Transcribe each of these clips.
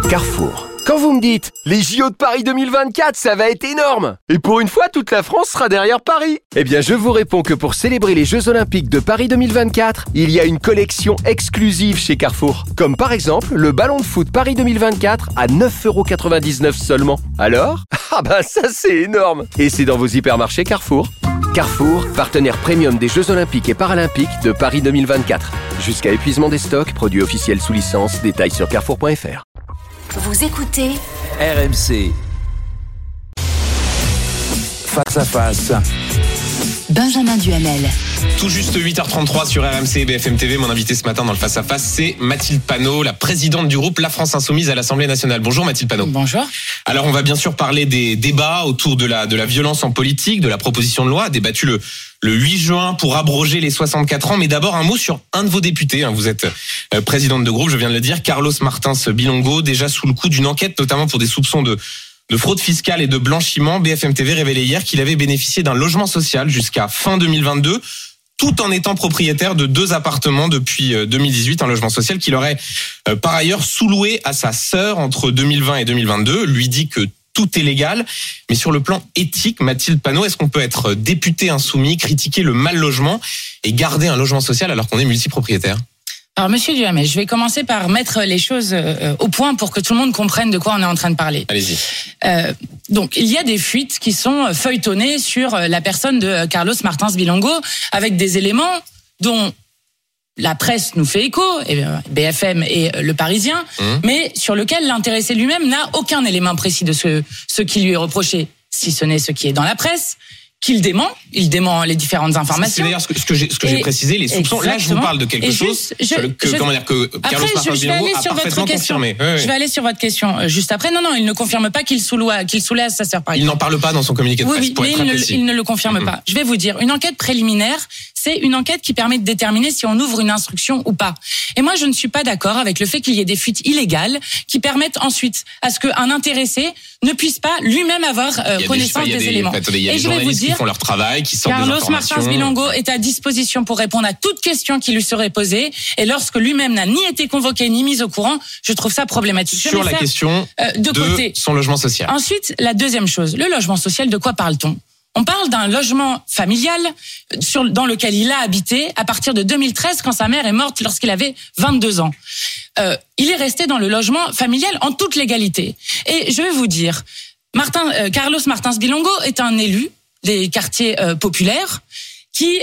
Carrefour. Quand vous me dites « Les JO de Paris 2024, ça va être énorme !» Et pour une fois, toute la France sera derrière Paris. Eh bien, je vous réponds que pour célébrer les Jeux Olympiques de Paris 2024, il y a une collection exclusive chez Carrefour. Comme par exemple, le ballon de foot Paris 2024 à 9,99€ seulement. Alors ? Ah ben ça c'est énorme ! Et c'est dans vos hypermarchés Carrefour. Carrefour, partenaire premium des Jeux Olympiques et Paralympiques de Paris 2024. Jusqu'à épuisement des stocks, produits officiels sous licence, détails sur carrefour.fr. Vous écoutez RMC. Face à face. Benjamin Duhamel. Tout juste 8h33 sur RMC et BFM TV. Mon invité ce matin dans le Face à Face, c'est Mathilde Panot, la présidente du groupe La France Insoumise à l'Assemblée nationale. Bonjour Mathilde Panot. Bonjour. Alors on va bien sûr parler des débats autour de la violence en politique, de la proposition de loi débattue le 8 juin pour abroger les 64 ans. Mais d'abord un mot sur un de vos députés. Vous êtes présidente de groupe, je viens de le dire, Carlos Martins Bilongo, déjà sous le coup d'une enquête, notamment pour des soupçons de fraude fiscale et de blanchiment. BFM TV révélait hier qu'il avait bénéficié d'un logement social jusqu'à fin 2022, tout en étant propriétaire de 2 appartements depuis 2018, un logement social qu'il aurait par ailleurs sous-loué à sa sœur entre 2020 et 2022, lui dit que tout est légal. Mais sur le plan éthique, Mathilde Panot, est-ce qu'on peut être député insoumis, critiquer le mal logement et garder un logement social alors qu'on est multipropriétaire ? Alors, monsieur Duhamel, je vais commencer par mettre les choses au point pour que tout le monde comprenne de quoi on est en train de parler. Allez-y. Donc, il y a des fuites qui sont feuilletonnées sur la personne de Carlos Martins Bilongo avec des éléments dont la presse nous fait écho, BFM et Le Parisien, mais sur lequel l'intéressé lui-même n'a aucun élément précis de ce qui lui est reproché, si ce n'est ce qui est dans la presse, qu'il dément. Il dément les différentes informations. C'est d'ailleurs ce que j'ai précisé, les soupçons. Exactement. Là, je vous parle de quelque chose que Carlos Martins Bilongo a parfaitement confirmé. Je vais aller sur votre question juste après. Non, il ne confirme pas qu'il soulève à sa sœur, par exemple. Il n'en parle pas dans son communiqué de presse, pour être très précis. Il ne le confirme pas. Je vais vous dire, une enquête préliminaire, c'est une enquête qui permet de déterminer si on ouvre une instruction ou pas. Et moi, je ne suis pas d'accord avec le fait qu'il y ait des fuites illégales qui permettent ensuite à ce qu'un intéressé ne puisse pas lui-même avoir connaissance des éléments. Il y a des journalistes qui font leur travail, qui sortent des informations. Carlos Martins Bilongo est à disposition pour répondre à toute question qui lui serait posée. Et lorsque lui-même n'a ni été convoqué ni mis au courant, je trouve ça problématique. Sur la question de son logement social. Ensuite, la deuxième chose, le logement social, de quoi parle-t-on ? On parle d'un logement familial dans lequel il a habité à partir de 2013 quand sa mère est morte lorsqu'il avait 22 ans. Il est resté dans le logement familial en toute légalité. Et je vais vous dire, Carlos Martins Bilongo est un élu des quartiers populaires qui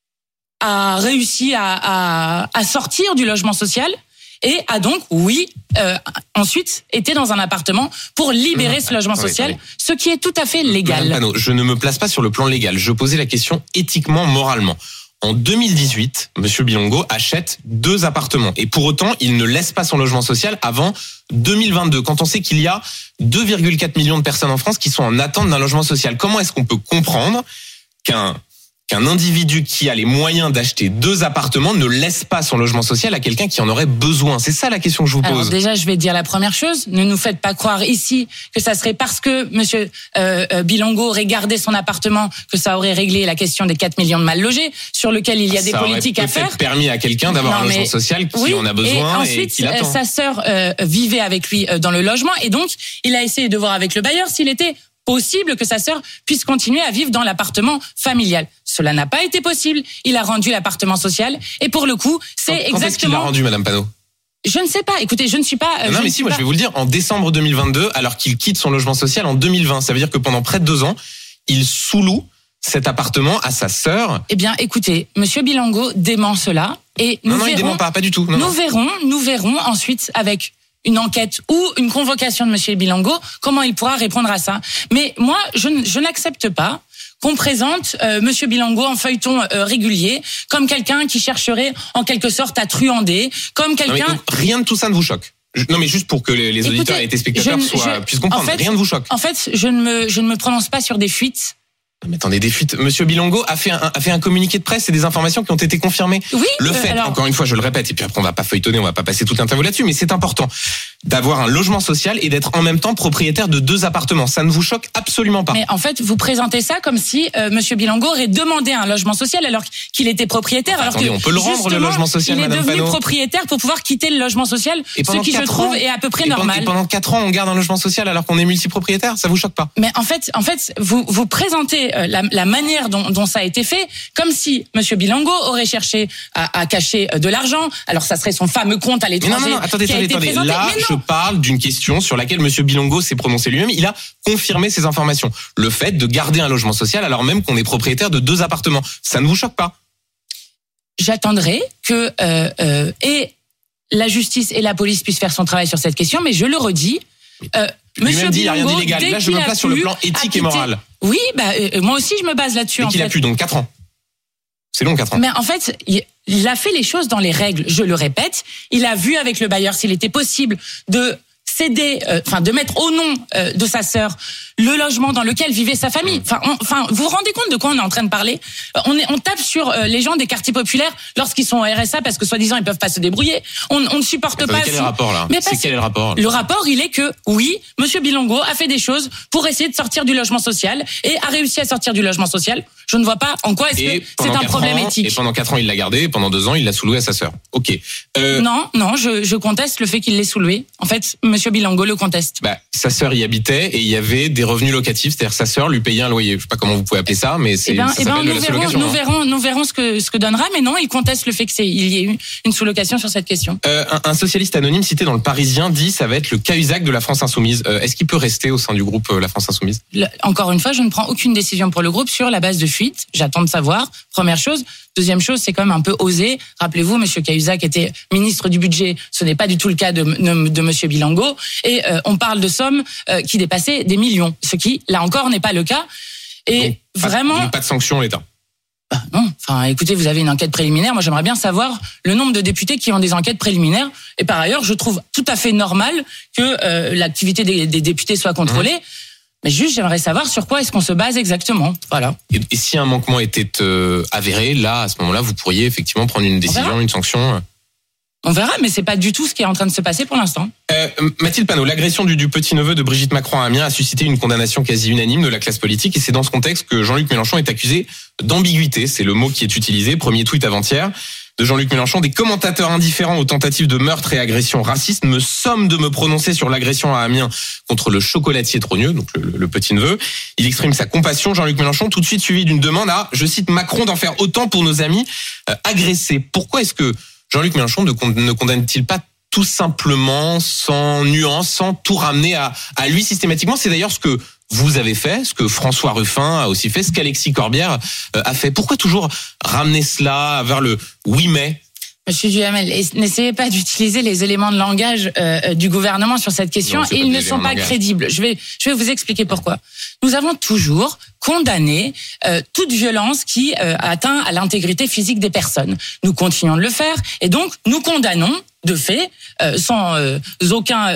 a réussi à sortir du logement social et a donc, ensuite été dans un appartement pour libérer ce logement social, ce qui est tout à fait légal. Madame Panot, je ne me place pas sur le plan légal. Je posais la question éthiquement, moralement. En 2018, Monsieur Bilongo achète 2 appartements. Et pour autant, il ne laisse pas son logement social avant 2022. Quand on sait qu'il y a 2,4 millions de personnes en France qui sont en attente d'un logement social, comment est-ce qu'on peut comprendre qu'un individu qui a les moyens d'acheter 2 appartements ne laisse pas son logement social à quelqu'un qui en aurait besoin? C'est ça la question que je vous pose. Alors déjà, je vais dire la première chose. Ne nous faites pas croire ici que ça serait parce que monsieur Bilongo aurait gardé son appartement que ça aurait réglé la question des 4 millions de mal logés, sur lequel il y a des politiques à faire. Ça aurait peut-être permis à quelqu'un d'avoir un logement social qui en a besoin et qui l'attend. Sa sœur vivait avec lui dans le logement et donc il a essayé de voir avec le bailleur s'il était possible que sa sœur puisse continuer à vivre dans l'appartement familial. Cela n'a pas été possible. Il a rendu l'appartement social et pour le coup, c'est exactement... Quand est-ce qu'il l'a rendu, Madame Panot ? Je ne sais pas. Écoutez, je ne suis pas... Non, mais si, moi je vais vous le dire. En décembre 2022, alors qu'il quitte son logement social en 2020, ça veut dire que pendant près de 2 ans, il sous-loue cet appartement à sa sœur. Eh bien, écoutez, Monsieur Bilongo dément cela et nous verrons... il dément pas du tout. Nous verrons ensuite avec une enquête ou une convocation de Monsieur Bilongo, comment il pourra répondre à ça. Mais moi, je n'accepte pas qu'on présente Monsieur Bilongo en feuilleton régulier comme quelqu'un qui chercherait en quelque sorte à truander, comme quelqu'un... Rien de tout ça ne vous choque? Non, mais juste pour que les auditeurs et les téléspectateurs puissent comprendre, rien ne vous choque? En fait, je ne me prononce pas sur des fuites Mais attendez, des fuites. Monsieur Bilongo a fait un communiqué de presse et des informations qui ont été confirmées. Oui. Le fait, encore une fois, je le répète, et puis après on va pas feuilletonner, on va pas passer toute l'interview là-dessus, mais c'est important d'avoir un logement social et d'être en même temps propriétaire de 2 appartements. Ça ne vous choque absolument pas. Mais en fait, vous présentez ça comme si Monsieur Bilongo aurait demandé un logement social alors qu'il était propriétaire. Enfin, alors attendez, que on peut le rendre le logement social, Madame Madame Panot. Il est devenu Panot. propriétaire pour pouvoir quitter le logement social, ce qui je trouve est à peu près normal. Et pendant 4 ans, on garde un logement social alors qu'on est multipropriétaire, ça vous choque pas? Mais en fait, vous présentez la manière dont ça a été fait, comme si Monsieur Bilongo aurait cherché à cacher de l'argent. Alors ça serait son fameux compte à l'étranger. Non, attendez. Présenté. Là, je parle d'une question sur laquelle Monsieur Bilongo s'est prononcé lui-même. Il a confirmé ces informations. Le fait de garder un logement social alors même qu'on est propriétaire de 2 appartements, ça ne vous choque pas? J'attendrai que et la justice et la police puissent faire son travail sur cette question, mais je le redis. Lui-même dit il n'y a rien d'illégal. Là, je me place sur le plan éthique et moral. Oui, moi aussi je me base là-dessus. Et qu'il a pu donc 4 ans. C'est long 4 ans. Mais en fait, il a fait les choses dans les règles. Je le répète, il a vu avec le bailleur s'il était possible de céder, de mettre au nom de sa sœur le logement dans lequel vivait sa famille. Vous vous rendez compte de quoi on est en train de parler? On tape sur les gens des quartiers populaires lorsqu'ils sont au RSA parce que soi-disant ils peuvent pas se débrouiller. On ne supporte pas. Quel est le rapport là? Quel est le rapport? Le rapport, il est que oui, Monsieur Bilongo a fait des choses pour essayer de sortir du logement social et a réussi à sortir du logement social. Je ne vois pas en quoi est-ce que c'est un problème éthique. Et pendant 4 ans, il l'a gardé, et pendant 2 ans, il l'a sous-loué à sa sœur. Ok. Non, je conteste le fait qu'il l'ait sous-loué. En fait, Monsieur Bilongo le conteste. Sa sœur y habitait et il y avait des revenus locatifs, c'est-à-dire sa sœur lui payait un loyer. Je sais pas comment vous pouvez appeler ça, mais ça s'appelle de la sous-location. Nous verrons ce que donnera, mais non, il conteste le fait qu'il y ait eu une sous-location sur cette question. Un socialiste anonyme cité dans Le Parisien dit ça va être le Cahuzac de la France Insoumise. Est-ce qu'il peut rester au sein du groupe La France Insoumise? Encore une fois, je ne prends aucune décision pour le groupe sur la base de fuite. J'attends de savoir. Première chose. Deuxième chose, c'est quand même un peu osé. Rappelez-vous, Monsieur Cahuzac était ministre du budget. Ce n'est pas du tout le cas de Monsieur Bilongo. Et on parle de sommes qui dépassaient des millions. Ce qui, là encore, n'est pas le cas. Et donc pas de sanction, l'État. Non. Écoutez, vous avez une enquête préliminaire. Moi, j'aimerais bien savoir le nombre de députés qui ont des enquêtes préliminaires. Et par ailleurs, je trouve tout à fait normal que l'activité des députés soit contrôlée. Mais juste, j'aimerais savoir sur quoi est-ce qu'on se base exactement. Voilà. Et si un manquement était avéré, là, à ce moment-là, vous pourriez effectivement prendre une décision, une sanction. On verra, mais c'est pas du tout ce qui est en train de se passer pour l'instant. Mathilde Panot, l'agression du petit-neveu de Brigitte Macron à Amiens a suscité une condamnation quasi unanime de la classe politique, et c'est dans ce contexte que Jean-Luc Mélenchon est accusé d'ambiguïté. C'est le mot qui est utilisé. Premier tweet avant-hier de Jean-Luc Mélenchon. Des commentateurs indifférents aux tentatives de meurtre et agressions racistes me somment de me prononcer sur l'agression à Amiens contre le chocolatier Trogneux, donc le petit-neveu. Il exprime sa compassion, Jean-Luc Mélenchon, tout de suite suivi d'une demande à, je cite, Macron d'en faire autant pour nos amis agressés. Pourquoi est-ce que Jean-Luc Mélenchon ne condamne-t-il pas tout simplement, sans nuance, sans tout ramener à lui systématiquement? C'est d'ailleurs ce que vous avez fait, ce que François Ruffin a aussi fait, ce qu'Alexis Corbière a fait. Pourquoi toujours ramener cela vers le 8 mai? Monsieur Duhamel, n'essayez pas d'utiliser les éléments de langage du gouvernement sur cette question. Non, ils ne sont pas crédibles. Je vais vous expliquer pourquoi. Nous avons toujours condamné toute violence qui atteint à l'intégrité physique des personnes. Nous continuons de le faire et donc nous condamnons de fait, sans aucun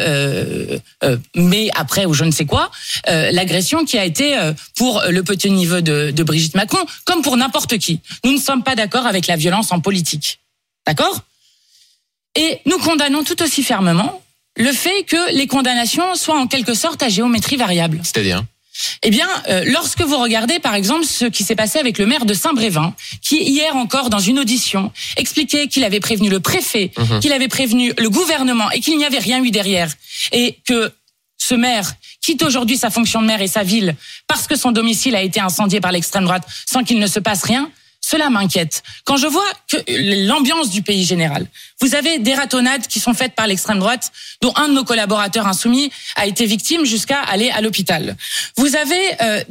mais après ou je ne sais quoi, l'agression qui a été pour le petit-neveu de Brigitte Macron, comme pour n'importe qui. Nous ne sommes pas d'accord avec la violence en politique. D'accord? Et nous condamnons tout aussi fermement le fait que les condamnations soient en quelque sorte à géométrie variable. C'est-à-dire? Eh bien, lorsque vous regardez par exemple ce qui s'est passé avec le maire de Saint-Brévin, qui hier encore dans une audition expliquait qu'il avait prévenu le préfet, qu'il avait prévenu le gouvernement et qu'il n'y avait rien eu derrière, et que ce maire quitte aujourd'hui sa fonction de maire et sa ville parce que son domicile a été incendié par l'extrême droite sans qu'il ne se passe rien, cela m'inquiète. Quand je vois que l'ambiance du pays général, vous avez des ratonnades qui sont faites par l'extrême droite, dont un de nos collaborateurs insoumis a été victime jusqu'à aller à l'hôpital. Vous avez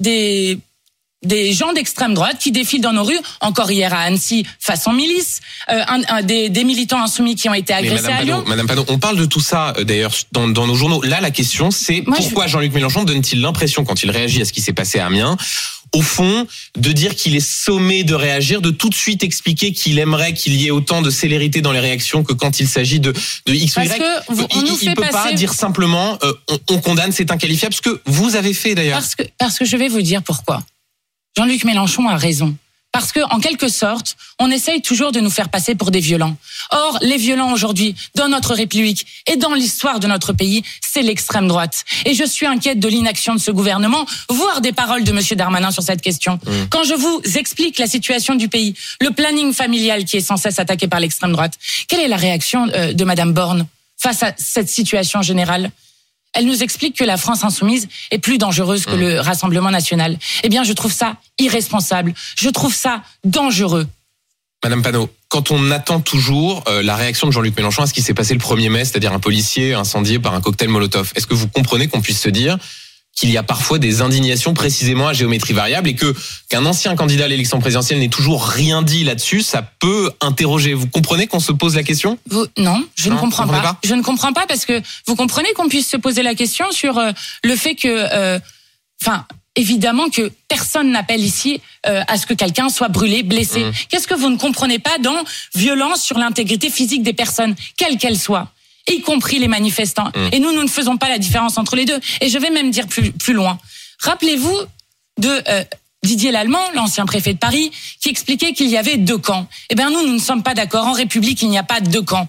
des gens d'extrême droite qui défilent dans nos rues, encore hier à Annecy, façon milice, des militants insoumis qui ont été agressés à Lyon. Madame Panot, on parle de tout ça d'ailleurs dans nos journaux. Là, la question c'est pourquoi Jean-Luc Mélenchon donne-t-il l'impression, quand il réagit à ce qui s'est passé à Amiens, au fond, de dire qu'il est sommé de réagir, de tout de suite expliquer qu'il aimerait qu'il y ait autant de célérité dans les réactions que quand il s'agit de X ou Y. Il peut pas dire simplement on condamne, c'est inqualifiable, ce que vous avez fait d'ailleurs. Parce que je vais vous dire pourquoi. Jean-Luc Mélenchon a raison. Parce que, en quelque sorte, on essaye toujours de nous faire passer pour des violents. Or, les violents aujourd'hui, dans notre République et dans l'histoire de notre pays, c'est l'extrême droite. Et je suis inquiète de l'inaction de ce gouvernement, voire des paroles de monsieur Darmanin sur cette question. Quand je vous explique la situation du pays, le planning familial qui est sans cesse attaqué par l'extrême droite, quelle est la réaction de madame Borne face à cette situation générale ? Elle nous explique que la France insoumise est plus dangereuse que le Rassemblement national. Eh bien, je trouve ça irresponsable. Je trouve ça dangereux. Madame Panot, quand on attend toujours la réaction de Jean-Luc Mélenchon à ce qui s'est passé le 1er mai, c'est-à-dire un policier incendié par un cocktail Molotov, est-ce que vous comprenez qu'on puisse se dire qu'il y a parfois des indignations précisément à géométrie variable et qu'un ancien candidat à l'élection présidentielle n'ait toujours rien dit là-dessus, ça peut interroger. Vous comprenez qu'on se pose la question ? Non, je ne comprends pas. Je ne comprends pas parce que vous comprenez qu'on puisse se poser la question sur le fait que, évidemment que personne n'appelle ici à ce que quelqu'un soit brûlé, blessé. Qu'est-ce que vous ne comprenez pas dans violence sur l'intégrité physique des personnes, quelle qu'elle soit ? Y compris les manifestants. Et nous ne faisons pas la différence entre les deux. Et je vais même dire plus loin. Rappelez-vous de Didier Lallemand, l'ancien préfet de Paris, qui expliquait qu'il y avait 2 camps. Eh bien, nous ne sommes pas d'accord. En République, il n'y a pas 2 camps.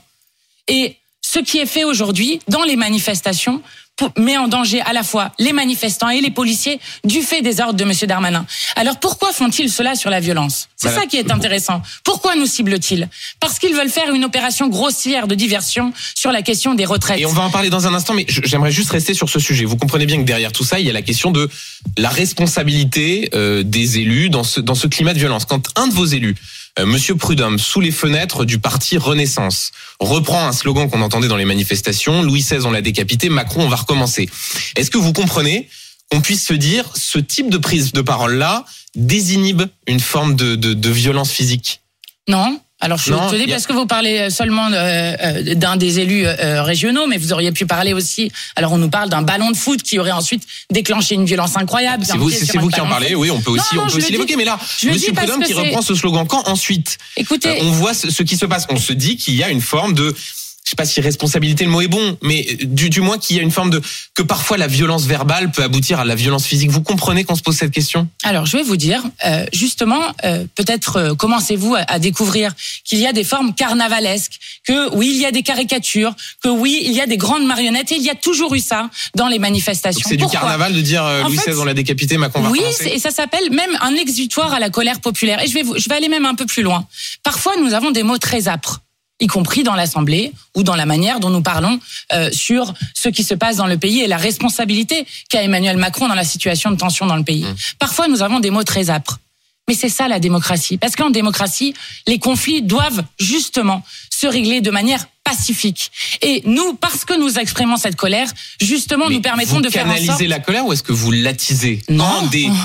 Et ce qui est fait aujourd'hui dans les manifestations met en danger à la fois les manifestants et les policiers du fait des ordres de monsieur Darmanin. Alors pourquoi font-ils cela sur la violence ? C'est ça qui est intéressant. Pourquoi nous ciblent-ils ? Parce qu'ils veulent faire une opération grossière de diversion sur la question des retraites. Et on va en parler dans un instant, mais j'aimerais juste rester sur ce sujet. Vous comprenez bien que derrière tout ça, il y a la question de la responsabilité des élus dans ce climat de violence. Quand un de vos élus, Monsieur Prudhomme, sous les fenêtres du parti Renaissance, reprend un slogan qu'on entendait dans les manifestations, Louis XVI on l'a décapité, Macron on va recommencer. Est-ce que vous comprenez qu'on puisse se dire, ce type de prise de parole-là désinhibe une forme de violence physique ? Non. Alors je te dis parce que vous parlez seulement d'un des élus régionaux, mais vous auriez pu parler aussi. Alors on nous parle d'un ballon de foot qui aurait ensuite déclenché une violence incroyable. C'est vous qui en parlez, oui, on peut aussi l'évoquer. Mais là, Monsieur Prudhomme qui reprend ce slogan, quand ensuite, on voit ce qui se passe, on se dit qu'il y a une forme de, je sais pas si responsabilité le mot est bon, mais du moins qu'il y a une forme que parfois la violence verbale peut aboutir à la violence physique. Vous comprenez qu'on se pose cette question ? Alors je vais vous dire, justement, peut-être commencez-vous à découvrir qu'il y a des formes carnavalesques, que oui il y a des caricatures, que oui il y a des grandes marionnettes et il y a toujours eu ça dans les manifestations. Donc c'est du carnaval de dire Louis XVI on l'a décapité, Macron va recommencer. Oui, et ça s'appelle même un exutoire à la colère populaire. Et je vais aller même un peu plus loin. Parfois nous avons des mots très âpres, y compris dans l'Assemblée ou dans la manière dont nous parlons sur ce qui se passe dans le pays et la responsabilité qu'a Emmanuel Macron dans la situation de tension dans le pays. Parfois, nous avons des mots très âpres. Mais c'est ça la démocratie. Parce qu'en démocratie, les conflits doivent justement se régler de manière pacifique. Et nous, parce que nous exprimons cette colère, justement, nous permettons de faire en sorte... Vous canalisez la colère ou est-ce que vous l'attisez ? Non,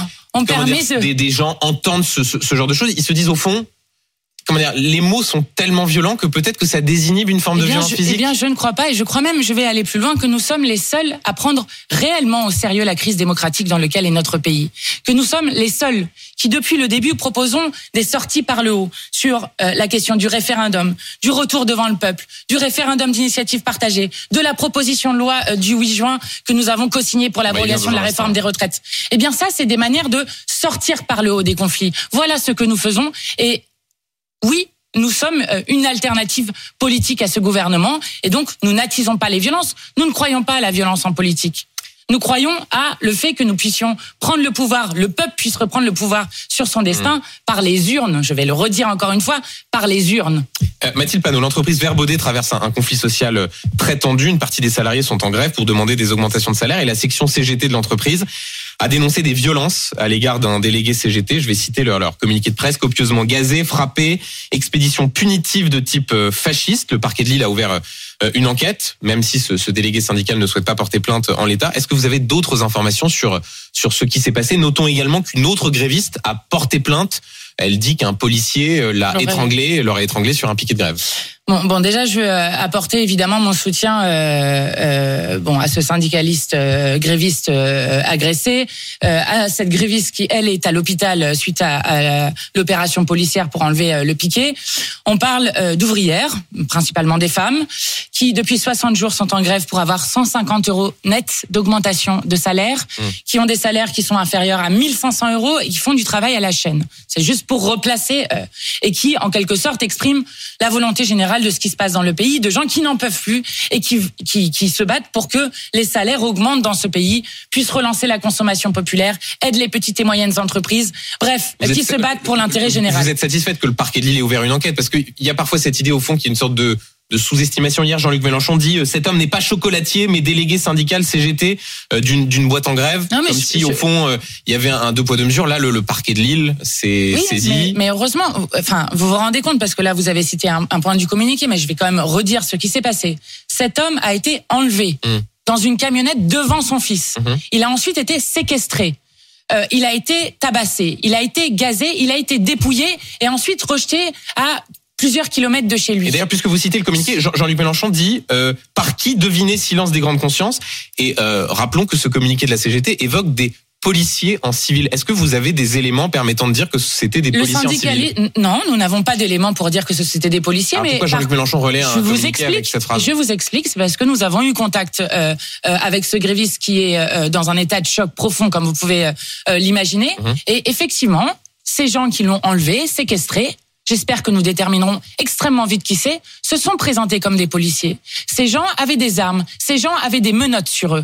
des gens entendent ce genre de choses, ils se disent au fond... les mots sont tellement violents que peut-être que ça désinhibe une forme de violence physique. Eh bien, je ne crois pas, et je crois même, je vais aller plus loin, que nous sommes les seuls à prendre réellement au sérieux la crise démocratique dans laquelle est notre pays. Que nous sommes les seuls qui, depuis le début, proposons des sorties par le haut sur la question du référendum, du retour devant le peuple, du référendum d'initiative partagée, de la proposition de loi du 8 juin que nous avons co-signée pour l'abrogation de la réforme des retraites. Eh bien, ça, c'est des manières de sortir par le haut des conflits. Voilà ce que nous faisons, et oui, nous sommes une alternative politique à ce gouvernement et donc nous n'attisons pas les violences. Nous ne croyons pas à la violence en politique. Nous croyons à le fait que nous puissions prendre le pouvoir, le peuple puisse reprendre le pouvoir sur son destin par les urnes. Je vais le redire encore une fois, par les urnes. Mathilde Panot, l'entreprise Vert Baudet traverse un conflit social très tendu. Une partie des salariés sont en grève pour demander des augmentations de salaire et la section CGT de l'entreprise a dénoncé des violences à l'égard d'un délégué CGT. Je vais citer leur communiqué de presse: copieusement gazé, frappé, expédition punitive de type fasciste. Le parquet de Lille a ouvert une enquête, même si ce délégué syndical ne souhaite pas porter plainte en l'état. Est-ce que vous avez d'autres informations sur ce qui s'est passé? Notons également qu'une autre gréviste a porté plainte. Elle dit qu'un policier l'aurait étranglé sur un piquet de grève. Bon, déjà, je veux apporter évidemment mon soutien à ce syndicaliste gréviste agressé, à cette gréviste qui elle est à l'hôpital suite à l'opération policière pour enlever le piquet. On parle d'ouvrières, principalement des femmes, qui depuis 60 jours sont en grève pour avoir 150 € net d'augmentation de salaire, qui ont des salaires qui sont inférieurs à 1500 € et qui font du travail à la chaîne. C'est juste pour replacer et qui en quelque sorte expriment la volonté générale de ce qui se passe dans le pays, de gens qui n'en peuvent plus et qui se battent pour que les salaires augmentent dans ce pays, puissent relancer la consommation populaire, aident les petites et moyennes entreprises, bref, qui se battent pour l'intérêt général. Vous êtes satisfaite que le parquet de Lille ait ouvert une enquête? Parce qu'il y a parfois cette idée au fond qui est une sorte de sous-estimation. Hier, Jean-Luc Mélenchon dit cet homme n'est pas chocolatier mais délégué syndical CGT d'une boîte en grève. Non, comme si au fond il y avait un deux poids deux mesures. Là, le parquet de Lille s'est saisi. Mais heureusement, vous vous rendez compte parce que là vous avez cité un point du communiqué, mais je vais quand même redire ce qui s'est passé. Cet homme a été enlevé dans une camionnette devant son fils. Il a ensuite été séquestré. Il a été tabassé, il a été gazé, il a été dépouillé et ensuite rejeté à plusieurs kilomètres de chez lui. Et d'ailleurs, puisque vous citez le communiqué, Jean-Luc Mélenchon dit par qui deviner silence des grandes consciences. Et rappelons que ce communiqué de la CGT évoque des policiers en civil. Est-ce que vous avez des éléments permettant de dire que c'était des policiers en civil? Non, nous n'avons pas d'éléments pour dire que c'était des policiers. Alors, mais pourquoi Jean-Luc Mélenchon relaie un communiqué avec cette phrase? Je vous explique, c'est parce que nous avons eu contact avec ce gréviste qui est dans un état de choc profond, comme vous pouvez l'imaginer. Et effectivement, ces gens qui l'ont enlevé, séquestré, j'espère que nous déterminerons extrêmement vite qui c'est, se sont présentés comme des policiers. Ces gens avaient des armes, ces gens avaient des menottes sur eux.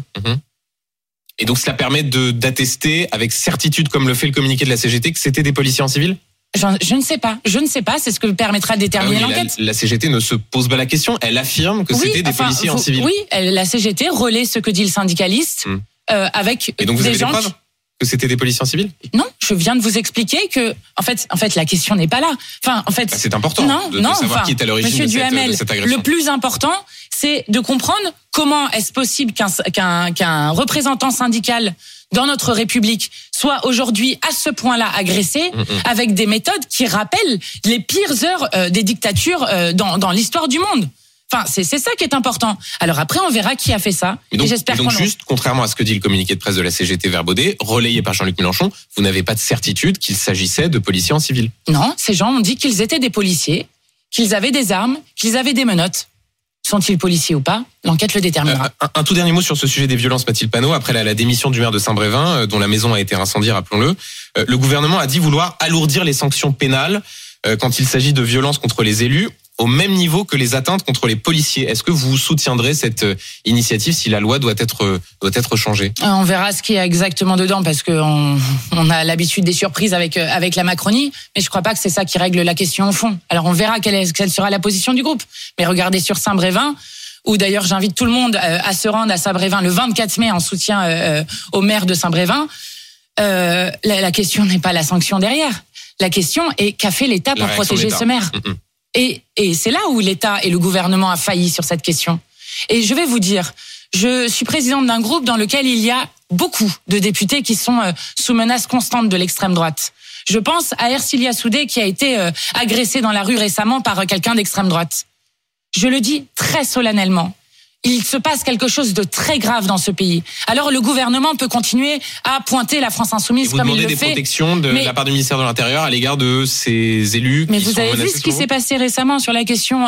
Et donc cela permet d'attester avec certitude, comme le fait le communiqué de la CGT, que c'était des policiers en civil? Je ne sais pas, c'est ce que permettra de déterminer l'enquête. La CGT ne se pose pas la question, elle affirme que c'était des policiers en civil. Oui, la CGT relaie ce que dit le syndicaliste avec et donc vous des avez gens des preuves que c'était des policiers en civil? Non, je viens de vous expliquer que en fait la question n'est pas là. C'est important de savoir qui est à l'origine de cette agression. Le plus important, c'est de comprendre comment est-ce possible qu'un représentant syndical dans notre République soit aujourd'hui à ce point-là agressé avec des méthodes qui rappellent les pires heures des dictatures dans l'histoire du monde. C'est ça qui est important. Alors après, on verra qui a fait ça. Et donc juste, contrairement à ce que dit le communiqué de presse de la CGT verbaudet, relayé par Jean-Luc Mélenchon, vous n'avez pas de certitude qu'il s'agissait de policiers en civil? Non, ces gens ont dit qu'ils étaient des policiers, qu'ils avaient des armes, qu'ils avaient des menottes. Sont-ils policiers ou pas? L'enquête le déterminera. Un tout dernier mot sur ce sujet des violences, Mathilde Panot. Après la démission du maire de Saint-Brévin, dont la maison a été incendiée, rappelons-le, le gouvernement a dit vouloir alourdir les sanctions pénales quand il s'agit de violences contre les élus, au même niveau que les atteintes contre les policiers. Est-ce que vous soutiendrez cette initiative si la loi doit être changée? On verra ce qu'il y a exactement dedans parce que on a l'habitude des surprises avec la Macronie, mais je crois pas que c'est ça qui règle la question au fond. Alors on verra quelle sera la position du groupe. Mais regardez sur Saint-Brévin, où d'ailleurs j'invite tout le monde à se rendre à Saint-Brévin le 24 mai en soutien au maire de Saint-Brévin. La question n'est pas la sanction derrière. La question est qu'a fait l'État pour protéger ce maire. Et c'est là où l'État et le gouvernement a failli sur cette question. Et je vais vous dire, je suis présidente d'un groupe dans lequel il y a beaucoup de députés qui sont sous menace constante de l'extrême droite. Je pense à Ercilia Soudé qui a été agressée dans la rue récemment par quelqu'un d'extrême droite. Je le dis très solennellement. Il se passe quelque chose de très grave dans ce pays. Alors le gouvernement peut continuer à pointer la France insoumise comme il le fait. Vous demandez des protections de la part du ministère de l'Intérieur à l'égard de ces élus qui sont menacés. Mais vous avez vu ce qui s'est passé récemment sur la question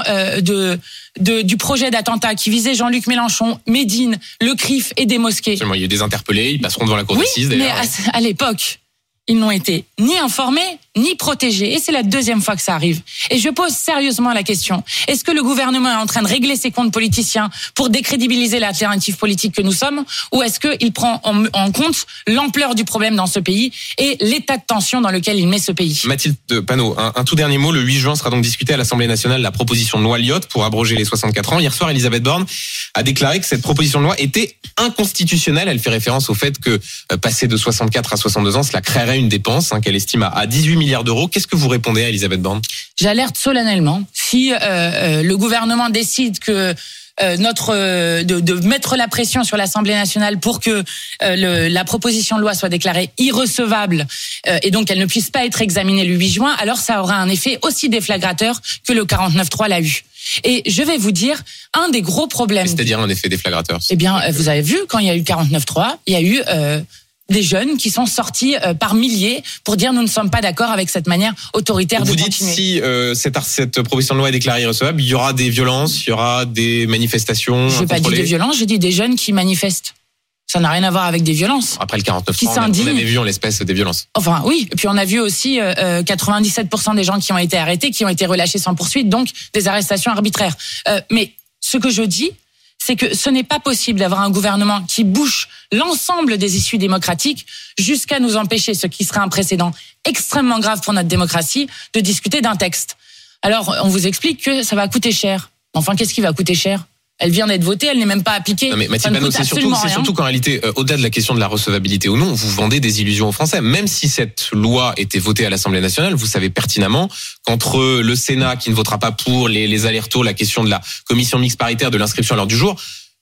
du projet d'attentat qui visait Jean-Luc Mélenchon, Médine, le CRIF et des mosquées. Seulement, il y a eu des interpellés, ils passeront devant la cour d'assises d'ailleurs. Mais à l'époque, ils n'ont été ni informés, ni protégés. Et c'est la deuxième fois que ça arrive. Et je pose sérieusement la question. Est-ce que le gouvernement est en train de régler ses comptes politiciens pour décrédibiliser l'alternative politique que nous sommes? Ou est-ce qu'il prend en compte l'ampleur du problème dans ce pays et l'état de tension dans lequel il met ce pays? Mathilde Panot, un tout dernier mot. Le 8 juin sera donc discutée à l'Assemblée nationale la proposition de loi Lyotte pour abroger les 64 ans. Hier soir, Elisabeth Borne a déclaré que cette proposition de loi était inconstitutionnelle. Elle fait référence au fait que passer de 64 à 62 ans, cela créerait une dépense qu'elle estime à 18 milliards d'euros. Qu'est-ce que vous répondez à Elisabeth Borne? J'alerte solennellement. Si le gouvernement décide que de mettre la pression sur l'Assemblée nationale pour que la proposition de loi soit déclarée irrecevable et donc qu'elle ne puisse pas être examinée le 8 juin, alors ça aura un effet aussi déflagrateur que le 49.3 l'a eu. Et je vais vous dire, un des gros problèmes... C'est-à-dire un effet déflagrateur. Eh bien, vous avez vu, quand il y a eu 49.3, il y a eu des jeunes qui sont sortis par milliers pour dire nous ne sommes pas d'accord avec cette manière autoritaire de continuer. Vous dites si cette proposition de loi est déclarée irrecevable, il y aura des violences, il y aura des manifestations. Je n'ai pas dit des violences, j'ai dit des jeunes qui manifestent. Ça n'a rien à voir avec des violences. Après le 49.3, on avait vu en l'espèce des violences. Enfin oui, et puis on a vu aussi 97% des gens qui ont été arrêtés, qui ont été relâchés sans poursuite, donc des arrestations arbitraires. Mais ce que je dis, c'est que ce n'est pas possible d'avoir un gouvernement qui bouche l'ensemble des issues démocratiques jusqu'à nous empêcher, ce qui serait un précédent extrêmement grave pour notre démocratie, de discuter d'un texte. Alors, on vous explique que ça va coûter cher. Enfin, qu'est-ce qui va coûter cher ? Elle vient d'être votée, elle n'est même pas appliquée. Non mais Mathilde Panot, c'est surtout qu'en réalité, au-delà de la question de la recevabilité ou non, vous vendez des illusions aux Français. Même si cette loi était votée à l'Assemblée nationale, vous savez pertinemment qu'entre le Sénat qui ne votera pas pour les allers-retours, la question de la commission mixte paritaire de l'inscription à l'ordre du jour,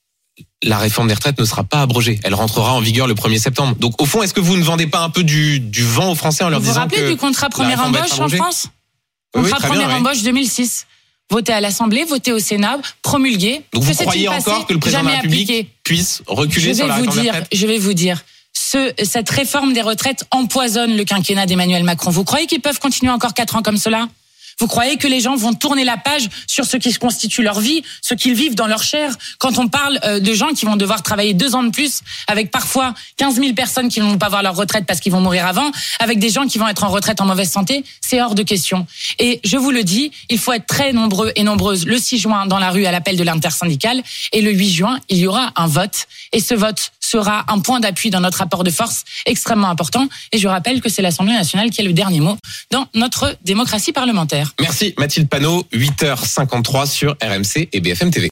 la réforme des retraites ne sera pas abrogée. Elle rentrera en vigueur le 1er septembre. Donc au fond, est-ce que vous ne vendez pas un peu du vent aux Français en leur disant que... Vous vous rappelez du contrat première embauche en France ? Contrat première embauche 2006. Voté à l'Assemblée, voté au Sénat, promulgué. Donc vous croyez encore que le président de la République puisse reculer sur la réforme des retraites ? Je vais vous dire, cette réforme des retraites empoisonne le quinquennat d'Emmanuel Macron. Vous croyez qu'ils peuvent continuer encore 4 ans comme cela ? Vous croyez que les gens vont tourner la page sur ce qui constitue leur vie, ce qu'ils vivent dans leur chair, quand on parle de gens qui vont devoir travailler 2 ans de plus, avec parfois 15 000 personnes qui ne vont pas avoir leur retraite parce qu'ils vont mourir avant, avec des gens qui vont être en retraite en mauvaise santé, c'est hors de question. Et je vous le dis, il faut être très nombreux et nombreuses le 6 juin dans la rue à l'appel de l'intersyndicale, et le 8 juin, il y aura un vote, et ce vote sera un point d'appui dans notre rapport de force extrêmement important. Et je rappelle que c'est l'Assemblée nationale qui a le dernier mot dans notre démocratie parlementaire. Merci Mathilde Panot, 8h53 sur RMC et BFM TV.